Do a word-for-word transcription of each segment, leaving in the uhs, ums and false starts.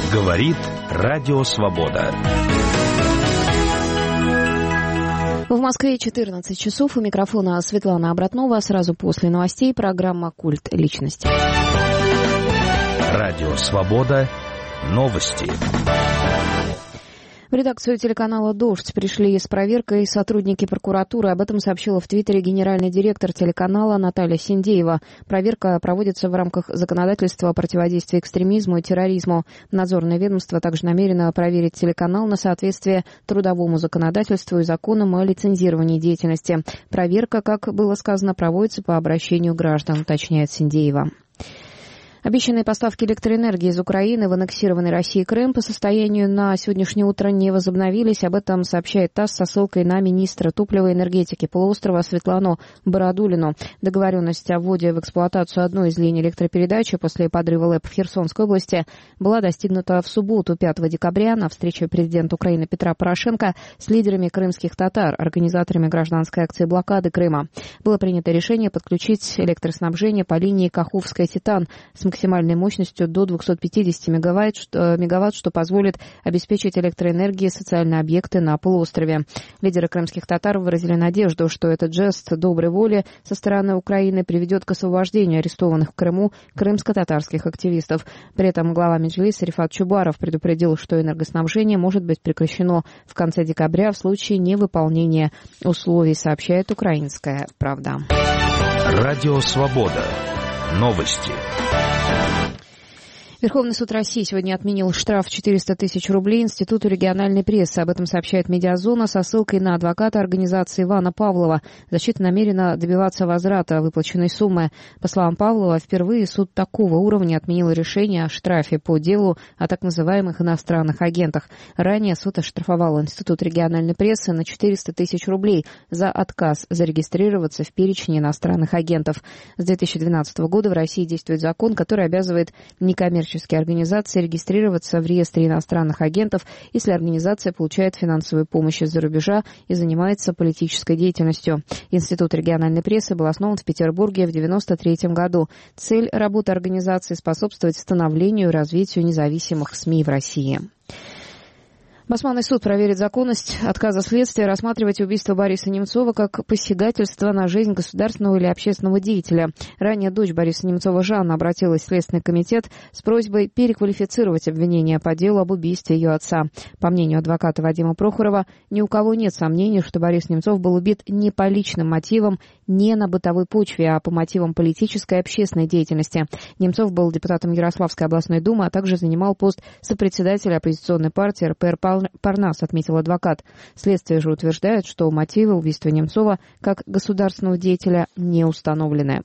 Говорит Радио Свобода. В Москве четырнадцать часов. У микрофона Светлана Обратнова. Сразу после новостей программа «Культ личности». Радио Свобода. Новости. В редакцию телеканала «Дождь» пришли с проверкой сотрудники прокуратуры. Об этом сообщила в Твиттере генеральный директор телеканала Наталья Синдеева. Проверка проводится в рамках законодательства о противодействии экстремизму и терроризму. Надзорное ведомство также намерено проверить телеканал на соответствие трудовому законодательству и законам о лицензировании деятельности. Проверка, как было сказано, проводится по обращению граждан, уточняет Синдеева. Обещанные поставки электроэнергии из Украины в аннексированный Россией Крым по состоянию на сегодняшнее утро не возобновились. Об этом сообщает ТАСС со ссылкой на министра топлива и энергетики полуострова Светлану Бородулину. Договоренность о вводе в эксплуатацию одной из линий электропередачи после подрыва ЛЭП в Херсонской области была достигнута в субботу, пятого декабря, на встрече президента Украины Петра Порошенко с лидерами крымских татар, организаторами гражданской акции блокады Крыма. Было принято решение подключить электроснабжение по линии Каховская-Титан с максимальной мощностью до двухсот пятидесяти мегаватт, что, мегаватт, что позволит обеспечить электроэнергией социальные объекты на полуострове. Лидеры крымских татар выразили надежду, что этот жест доброй воли со стороны Украины приведет к освобождению арестованных в Крыму крымско-татарских активистов. При этом глава Меджлиса Рифат Чубаров предупредил, что энергоснабжение может быть прекращено в конце декабря в случае невыполнения условий, сообщает «Украинская правда». Радио Свобода. Новости. Верховный суд России сегодня отменил штраф в четыреста тысяч рублей Институту региональной прессы. Об этом сообщает «Медиазона» со ссылкой на адвоката организации Ивана Павлова. Защита намерена добиваться возврата выплаченной суммы. По словам Павлова, впервые суд такого уровня отменил решение о штрафе по делу о так называемых иностранных агентах. Ранее суд оштрафовал Институт региональной прессы на четыреста тысяч рублей за отказ зарегистрироваться в перечне иностранных агентов. С две тысячи двенадцатого года в России действует закон, который обязывает некоммерческие организации регистрироваться в реестре иностранных агентов, если организация получает финансовую помощь из-за рубежа и занимается политической деятельностью. Институт региональной прессы был основан в Петербурге в девяносто третьем году. Цель работы организации — способствовать становлению и развитию независимых СМИ в России. Басманный суд проверит законность отказа следствия рассматривать убийство Бориса Немцова как посягательство на жизнь государственного или общественного деятеля. Ранее дочь Бориса Немцова Жанна обратилась в Следственный комитет с просьбой переквалифицировать обвинение по делу об убийстве ее отца. По мнению адвоката Вадима Прохорова, ни у кого нет сомнений, что Борис Немцов был убит не по личным мотивам, не на бытовой почве, а по мотивам политической и общественной деятельности. Немцов был депутатом Ярославской областной думы, а также занимал пост сопредседателя оппозиционной партии эр пэ эр Парнас, отметил адвокат. Следствие же утверждает, что мотивы убийства Немцова как государственного деятеля не установлены.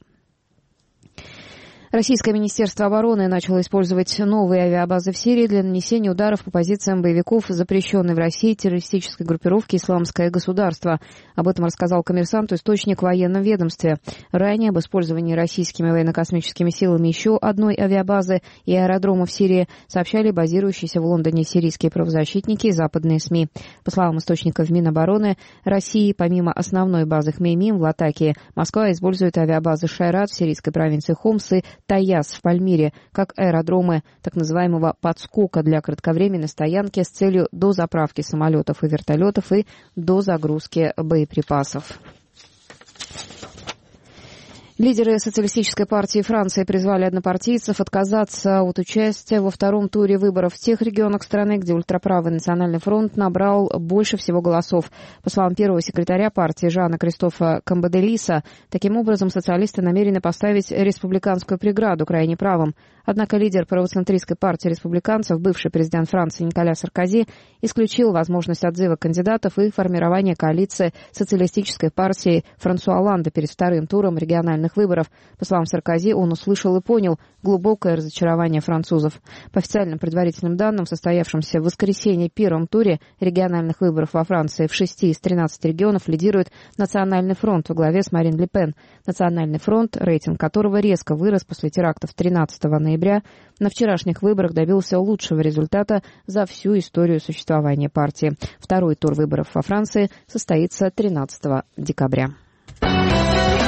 Российское Министерство обороны начало использовать новые авиабазы в Сирии для нанесения ударов по позициям боевиков, запрещенной в России террористической группировки «Исламское государство». Об этом рассказал «Коммерсанту» источник в военном ведомстве. Ранее об использовании российскими военно-космическими силами еще одной авиабазы и аэродрома в Сирии сообщали базирующиеся в Лондоне сирийские правозащитники и западные СМИ. По словам источников Минобороны России, помимо основной базы Хмеймим в Латакии, Москва использует авиабазы Шайрат в сирийской провинции Хомс и Таяс в Пальмире как аэродромы так называемого подскока для кратковременной стоянки с целью дозаправки самолетов и вертолетов и дозагрузки боеприпасов. Лидеры Социалистической партии Франции призвали однопартийцев отказаться от участия во втором туре выборов в тех регионах страны, где ультраправый Национальный фронт набрал больше всего голосов. По словам первого секретаря партии Жана Кристофа Камбаделиса, таким образом социалисты намерены поставить республиканскую преграду крайне правым. Однако лидер правоцентристской партии республиканцев, бывший президент Франции Николя Саркози, исключил возможность отзыва кандидатов и формирования коалиции социалистической партии Франсуа Олланда перед вторым туром региональных выборов. По словам Саркози, он услышал и понял глубокое разочарование французов. По официальным предварительным данным, в состоявшемся в воскресенье первом туре региональных выборов во Франции в шести из тринадцати регионов лидирует Национальный фронт во главе с Марин Ле Пен. Национальный фронт, рейтинг которого резко вырос после терактов тринадцатого ноября, на вчерашних выборах добился лучшего результата за всю историю существования партии. Второй тур выборов во Франции состоится тринадцатого декабря.